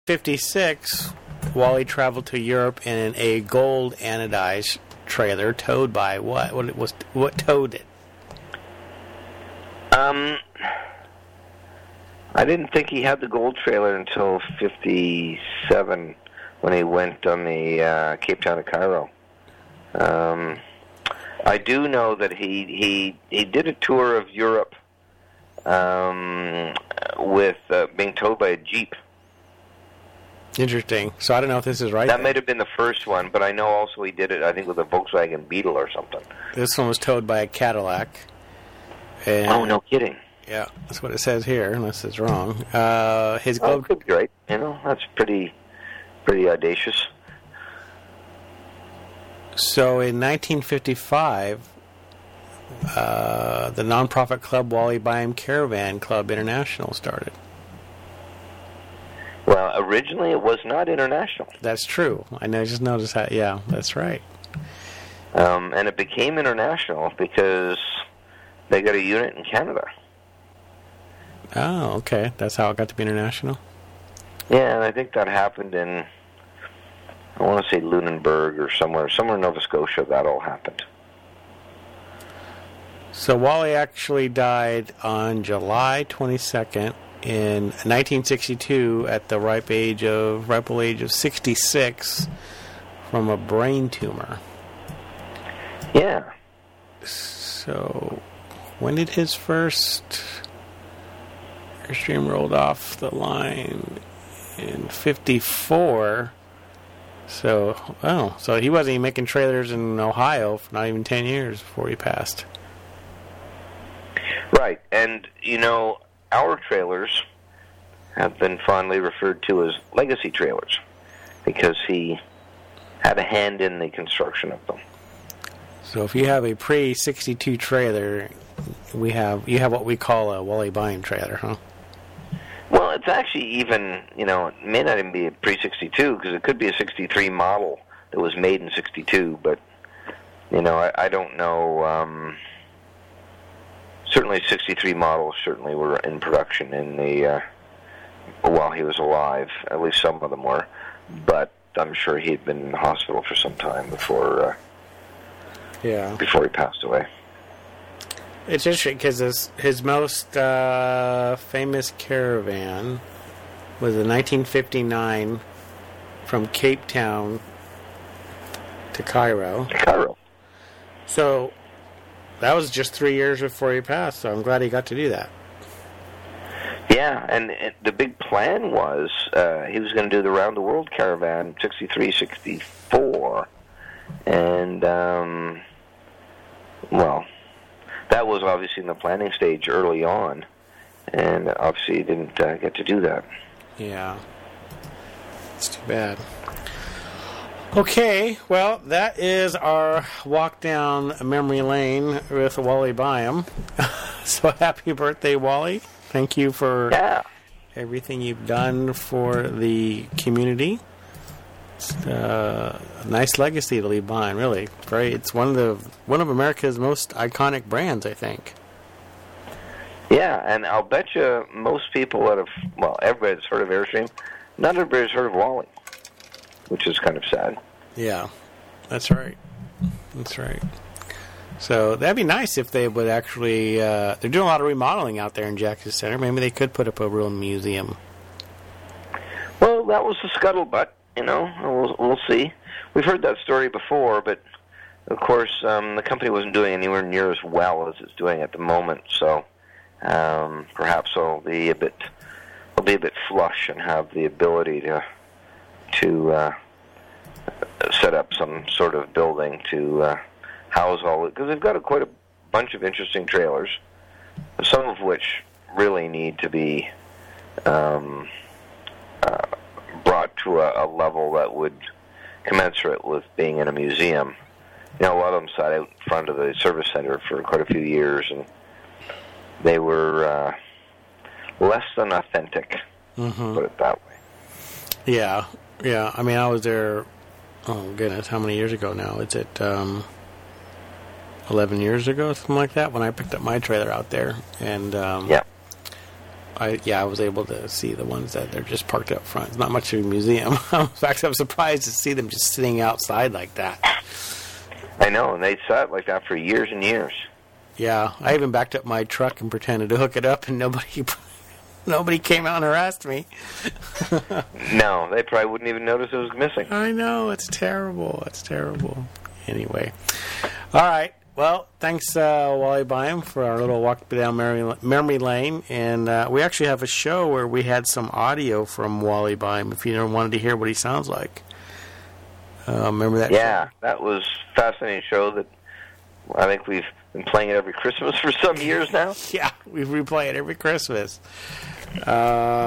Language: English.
1956, Wally traveled to Europe in a gold anodized trailer towed by what? What towed it? I didn't think he had the gold trailer until 57 when he went on the Cape Town to Cairo. I do know that he did a tour of Europe with being towed by a Jeep. Interesting. So I don't know if this is right. That might have been the first one, but I know also he did it, I think, with a Volkswagen Beetle or something. This one was towed by a Cadillac. And oh, no kidding. Yeah, that's what it says here, unless it's wrong. His globe could be right. You know, that's pretty audacious. So in 1955, the nonprofit club Wally Byam Caravan Club International started. Well, originally it was not international. That's true. I just noticed that. Yeah, that's right. And it became international because they got a unit in Canada. Oh, okay. That's how it got to be international? Yeah, and I think that happened in, I want to say Lunenburg or somewhere in Nova Scotia that all happened. So Wally actually died on July 22nd in 1962 at the ripe old age of 66 from a brain tumor. Yeah. So when did his first Airstream rolled off the line? In 54. So he wasn't even making trailers in Ohio for not even 10 years before he passed. Right, and our trailers have been fondly referred to as legacy trailers because he had a hand in the construction of them. So if you have a pre-62 trailer, you have what we call a Wally Byam trailer, huh? Well, it's actually even, it may not even be a pre-62 because it could be a 63 model that was made in 62, but, I don't know. Certainly 63 models certainly were in production in the while he was alive. At least some of them were. But I'm sure he had been in the hospital for some time before he passed away. It's interesting because his most famous caravan was in 1959 from Cape Town to Cairo. So that was just 3 years before he passed, so I'm glad he got to do that. Yeah, and the big plan was he was going to do the round-the-world caravan, 63, 64, and, that was obviously in the planning stage early on, and obviously he didn't get to do that. Yeah. It's too bad. Okay, well, that is our walk down memory lane with Wally Byam. So happy birthday, Wally. Thank you for everything you've done for the community. It's a nice legacy to leave behind, really. Great. It's one of America's most iconic brands, I think. Yeah, and I'll bet you most people everybody's heard of Airstream. Not everybody's heard of Wally, which is kind of sad. Yeah, that's right. That's right. So that'd be nice if they would actually... they're doing a lot of remodeling out there in Jackson Center. Maybe they could put up a real museum. Well, that was the scuttlebutt, We'll see. We've heard that story before, but, of course, the company wasn't doing anywhere near as well as it's doing at the moment, so perhaps they'll be a bit flush and have the ability to set up some sort of building to house all it, because they've got quite a bunch of interesting trailers, some of which really need to be brought to a level that would commensurate with being in a museum. A lot of them sat out in front of the service center for quite a few years, and they were less than authentic, put it that way. Yeah. I mean, I was there, oh goodness, how many years ago now? Is it 11 years ago, something like that, when I picked up my trailer out there. And I was able to see the ones that they're just parked up front. It's not much of a museum. In fact, I'm surprised to see them just sitting outside like that. I know, and they sat like that for years and years. Yeah, I even backed up my truck and pretended to hook it up, and nobody came out and harassed me. No, they probably wouldn't even notice it was missing. I know, it's terrible. It's terrible. Anyway, all right. Well, thanks, Wally Byam, for our little walk down memory lane. And we actually have a show where we had some audio from Wally Byam, if you ever wanted to hear what he sounds like. Remember that? Yeah, show? That was a fascinating show that I think we've been playing it every Christmas for some years now. Yeah, we replay it every Christmas.